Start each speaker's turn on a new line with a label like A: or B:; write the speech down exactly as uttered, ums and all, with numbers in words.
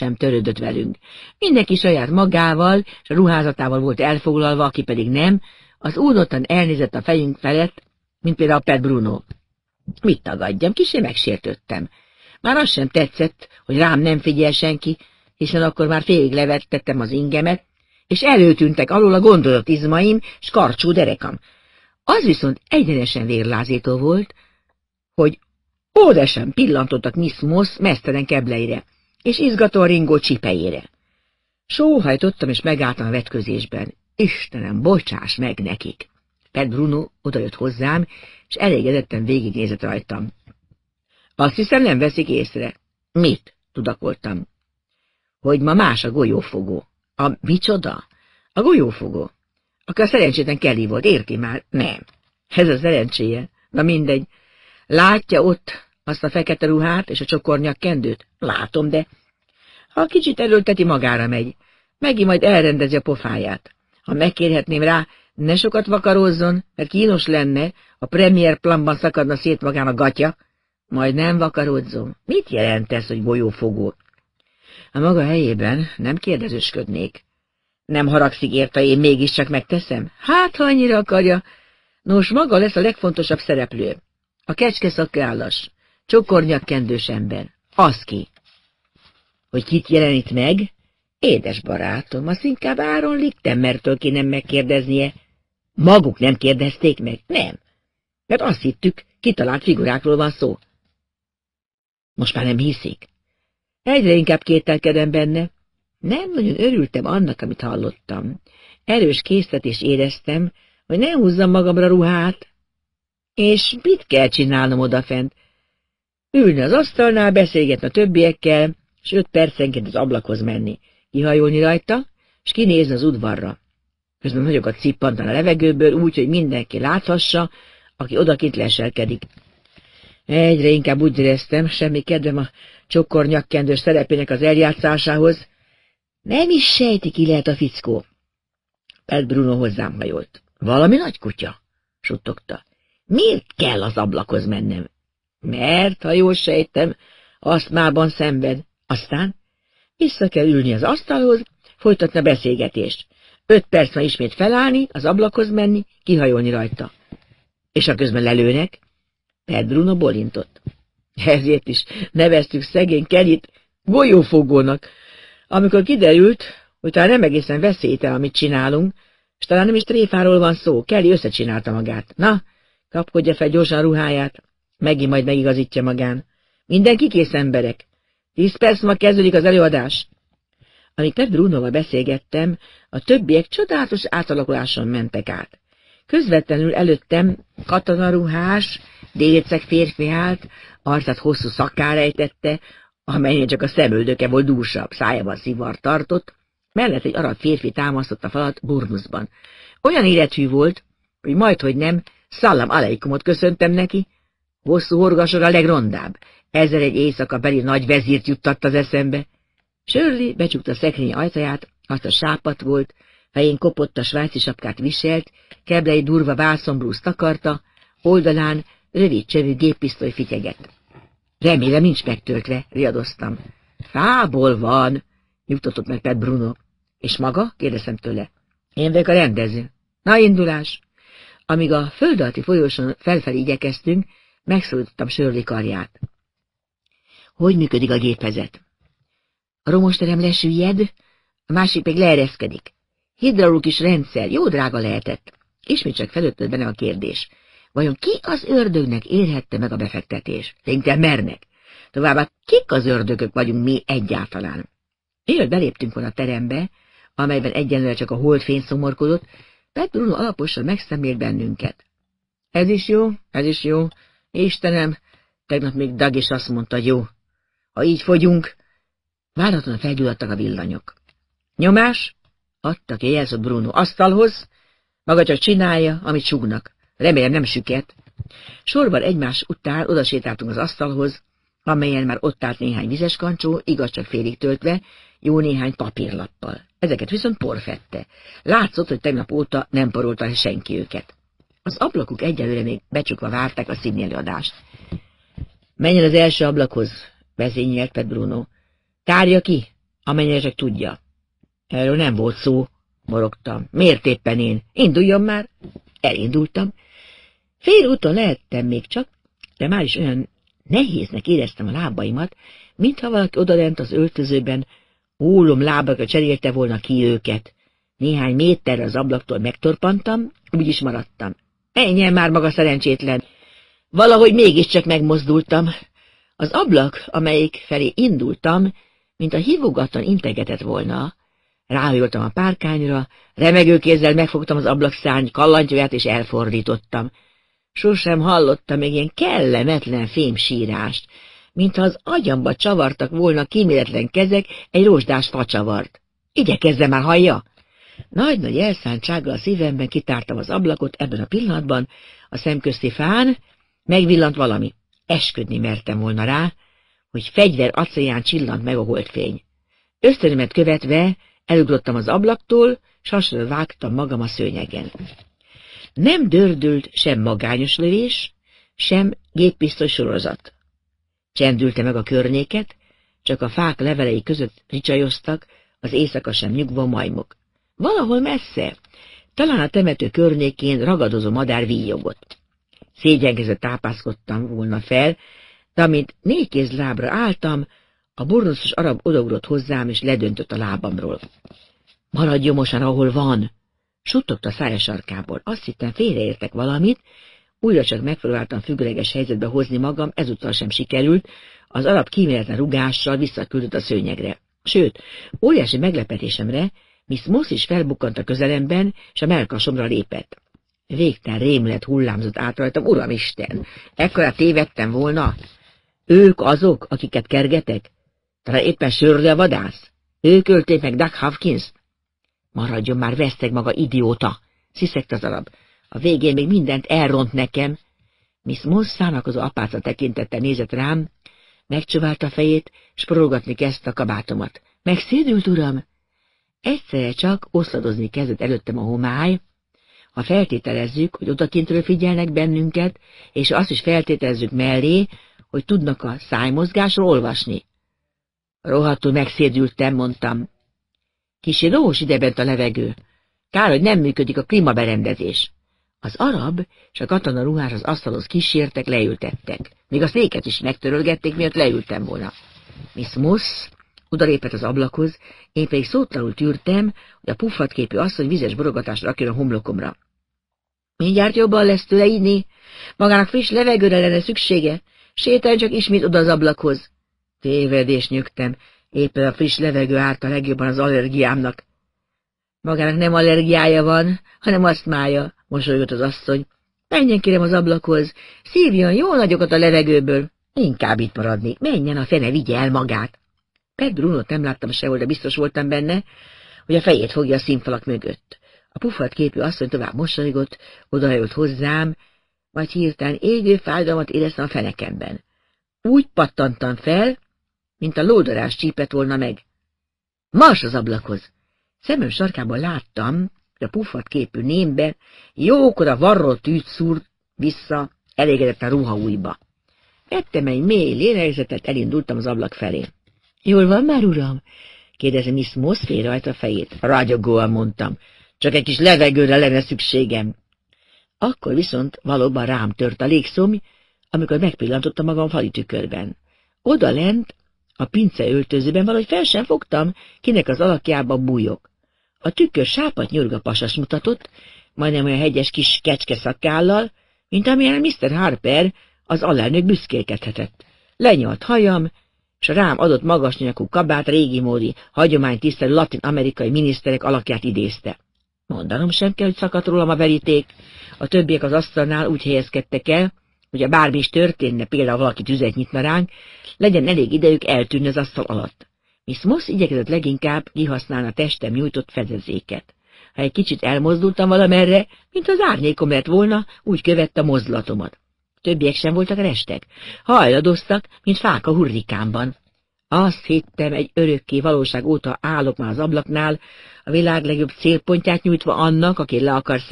A: sem törődött velünk. Mindenki saját magával és a ruházatával volt elfoglalva, aki pedig nem, az úrottan elnézett a fejünk felett, mint például Pet Bruno. Mit tagadjam, kissé megsértődtem. Már az sem tetszett, hogy rám nem figyel senki, hiszen akkor már félig levettettem az ingemet, és előtűntek alól a gondolat izmaim, s karcsú derekam. Az viszont egyenesen vérlázító volt, hogy oda sem pillantottak Miss Moss mesztelen kebleire, és izgató ringó csipejére. Sóhajtottam, és megálltam a vetközésben. Istenem, bocsáss meg nekik! Pet Bruno odajött hozzám, és elégedetten végignézett rajtam. Azt hiszem, nem veszik észre. Mit? Tudakoltam. Hogy ma más a golyófogó. A micsoda? A golyófogó. Akkor a szerencsétlen Kelly volt, érti már? Nem. Ez a szerencséje. Na mindegy. Látja ott azt a fekete ruhát és a csokornyakkendőt? Látom, de ha kicsit erőlteti, magára megy. Megint majd elrendezi a pofáját. Ha megkérhetném rá, ne sokat vakarózzon, mert kínos lenne, a premier planban szakadna szét magán a gatya. Majd nem vakaródzom. Mit jelent ez, hogy golyófogó? A maga helyében nem kérdezősködnék. Nem haragszik érte, én mégiscsak megteszem? Hát, ha annyira akarja. Nos, maga lesz a legfontosabb szereplő. A kecskeszakállas, csokornyakkendős ember. Az ki. Hogy kit jelenít meg? Édes barátom, azt inkább Áron Lichtenmertől kéne megkérdeznie. Maguk nem kérdezték meg? Nem. Mert azt hittük, kitalált figurákról van szó. Most már nem hiszik. Egyre inkább kételkedem benne. Nem nagyon örültem annak, amit hallottam. Erős késztetés éreztem, hogy ne húzzam magamra ruhát. És mit kell csinálnom odafent? Ülni az asztalnál, beszélgetni a többiekkel, és öt percenként az ablakhoz menni, kihajolni rajta, és kinézni az udvarra. Közben nagyokat cippantan a levegőből úgy, hogy mindenki láthassa, aki odakint leselkedik. Egyre inkább úgy éreztem, semmi kedvem a csokornyakkendős szerepének az eljátszásához. Nem is sejti, ki lehet a fickó. Pet Bruno hozzám hajolt. Valami nagy kutya, suttogta. Miért kell az ablakhoz mennem? Mert, ha jól sejtem, asztmában szenved. Aztán vissza kell ülni az asztalhoz, folytatni a beszélgetést. Öt perc már ismét felállni, az ablakhoz menni, kihajolni rajta. És a közben lelőnek? Pet Bruno bolintott. Ezért is neveztük szegény Kellyt golyófogónak. Amikor kiderült, hogy talán nem egészen veszélytelen, amit csinálunk, és talán nem is tréfáról van szó, Kelly összecsinálta magát. Na, kapkodja fel gyorsan ruháját, megint majd megigazítja magán. Mindenki kész, emberek. Tíz perc ma kezdődik az előadás. Amíg Pet Brunoval beszélgettem, a többiek csodálatos átalakuláson mentek át. Közvetlenül előttem katonaruhás, délicek férfi állt, arcát hosszú szakká rejtette, amelynél csak a szemöldöke volt dúsabb, szájában szivar tartott, mellett egy arab férfi támasztott a falat burnuszban. Olyan élethű volt, hogy majdhogy nem, szallam aleikumot köszöntem neki, hosszú horgasor a legrondább, ezzel egy éjszaka beli nagy vezírt juttatta az eszembe. Shirley becsukta a szekrény ajtaját, azt a sápat volt, fején kopott a svájci sapkát viselt, keblei durva vászonblúzt takarta, oldalán rövid csövű géppisztoly fityegett. Remélem nincs megtöltve, riadoztam. Fából van, nyugtatott meg Pet Bruno. És maga? Kérdeztem tőle. Én vagyok a rendező. Na, indulás! Amíg a földalatti folyosón felfelé igyekeztünk, megszólítottam Shirley karját. Hogy működik a gépezet? A romosterem lesüllyed, a másik meg leereszkedik. Hidraulikus rendszer, jó drága lehetett. Ismét csak felöttött benne a kérdés. Vajon ki az ördögnek érhette meg a befektetés? Tényleg mernek. Továbbá kik az ördögök vagyunk mi egyáltalán? Mielőtt beléptünk volna a terembe, amelyben egyenlőre csak a holdfény szomorkodott, Pet Bruno alaposan megszemlélt bennünket. Ez is jó, ez is jó. Istenem, tegnap még Doug is azt mondta, jó. Ha így fogyunk, váratlanul felgyulladtak a villanyok. Nyomás? Adtak jelzőt Bruno asztalhoz, maga csak csinálja, amit súgnak. Remélem nem süket. Sorban egymás után odasétáltunk az asztalhoz, amelyen már ott állt néhány vizes kancsó, igaz csak félig töltve, jó néhány papírlappal. Ezeket viszont por fette. Látszott, hogy tegnap óta nem porolta senki őket. Az ablakuk egyelőre még becsukva várták a színni előadást. Menjen az első ablakhoz, vezényelt Pet Bruno. Tárja ki, amennyire csak tudja. Erről nem volt szó, morogtam. Miért éppen én? Induljon már! Elindultam. Fél úton lehettem még csak, de már is olyan nehéznek éreztem a lábaimat, mintha valaki odalent az öltözőben ólom lábakra cserélte volna ki őket. Néhány méterre az ablaktól megtorpantam, úgy is maradtam. Menjen már maga szerencsétlen! Valahogy mégiscsak megmozdultam. Az ablak, amelyik felé indultam, mint a hívogatlan integetett volna. Ráhajoltam a párkányra, remegő kézzel megfogtam az ablkszárny kallantyóját és elfordítottam. Sosem hallottam még ilyen kellemetlen fémsírást, mintha az agyamba csavartak volna kíméletlen kezek egy rozsdás facsavart. Igyekezze már, hallja! Nagy-nagy elszántsággal a szívemben kitártam az ablakot ebben a pillanatban, a szemközti fán megvillant valami. Esküdni mertem volna rá, hogy fegyver acélján csillant meg a holdfény. Ösztönömet követve elugrottam az ablaktól, s hasra vágtam magam a szőnyegen. Nem dördült sem magányos lövés, sem géppisztoly sorozat. Csendülte meg a környéket, csak a fák levelei között ricsajoztak az éjszaka sem nyugvó majmok. Valahol messze, talán a temető környékén ragadozó madár víjogott. Szégyenkezve tápászkodtam volna fel, de amint négy kézlábra álltam, a bornoszos arab odaugrott hozzám, és ledöntött a lábamról. Maradj gyomosan, ahol van! Suttogta a szája sarkából. Azt hittem, félreértek valamit, újra csak megpróbáltam függőleges helyzetbe hozni magam, ezúttal sem sikerült, az arab kíméletlen rugással visszaküldött a szőnyegre. Sőt, óriási meglepetésemre Miss Moss is felbukkant a közelemben, és a mellkasomra lépett. Végtelen rémület hullámzott át rajtam, uramisten! Ekkora tévedtem volna? Ők azok, akiket kergetek? Talán éppen Sörre vadász? Ők ölték meg Doug Hopkins-t? Maradjon már, veszteg maga, idióta! Sziszegte az arab. A végén még mindent elront nekem. Miss Moss szánakozó apáca tekintettel nézett rám, megcsöválta a fejét, s prolgatni kezdte a kabátomat. Megszédült, uram? Egyszerre csak oszladozni kezdett előttem a homály. Ha feltételezzük, hogy odakintről figyelnek bennünket, és azt is feltételezzük mellé, hogy tudnak a szájmozgásról olvasni. Rohadtul megszédültem, mondtam. Kissé róhos idebent a levegő. Kár, hogy nem működik a klímaberendezés. Az arab és a katona ruhás az asztalhoz kísértek, leültettek. Még a széket is megtörölgették, miatt leültem volna. Miss Moss odalépett az ablakhoz, én pedig szótlanul tűrtem, hogy a puffatképű asszony vizes borogatást rakjon a homlokomra. Mindjárt jobban lesz tőle inni, magának friss levegőre lenne szüksége, sétálj csak ismét oda az ablakhoz. Tévedés, nyögtem, éppen a friss levegő árt a legjobban az allergiámnak. Magának nem allergiája van, hanem asztmája, mosolygott az asszony. Menjen kérem az ablakhoz, szívjon jó nagyokat a levegőből. Inkább itt maradnék, menjen a fene, vigye el magát. Pat Brunót nem láttam sehol, de biztos voltam benne, hogy a fejét fogja a színfalak mögött. A puffat képű asszony tovább mosolygott, odahajolt hozzám, majd hirtelen égő fájdalmat éreztem a fenekemben. Úgy pattantam fel, mint a lódarás csípett volna meg. Mars az ablakhoz! Szemem sarkában láttam, hogy a puffat képű némben jókora varró tűt szúrt vissza elégedetten ruhaújba. Vettem egy mély lélegzetet, elindultam az ablak felé. Jól van már, uram? Kérdezi Miss Moss félrehajtva a fejét. Ragyogóan mondtam. Csak egy kis levegőre lenne szükségem. Akkor viszont valóban rám tört a légszomj, amikor megpillantottam magam a fali tükörben. Oda lent, a pince öltözőben valahogy fel sem fogtam, kinek az alakjában bújok. A tükör sápat nyurga pasas mutatott, majdnem olyan hegyes kis kecske szakállal, mint amilyen miszter Harper, az alelnök büszkélkedhetett. Lenyalt hajam, s a rám adott magas nyakú kabát régi módi, hagyománytisztelő latin-amerikai miniszterek alakját idézte. Mondanom sem kell, hogy szakadt rólam a veríték. A többiek az asztalnál úgy helyezkedtek el, hogy a bármi is történne, például valaki tüzet nyitna ránk, legyen elég idejük eltűnni az asztal alatt. Miss Moss igyekezett leginkább kihasználni a testem nyújtott fedezéket. Ha egy kicsit elmozdultam valamerre, mint az árnyékom lett volna, úgy követte a mozdulatomat. Többiek sem voltak restek, hajladoztak, mint fák a hurrikánban. Azt hittem, egy örökké valóság óta állok már az ablaknál, a világ legjobb célpontját nyújtva annak, aki le akar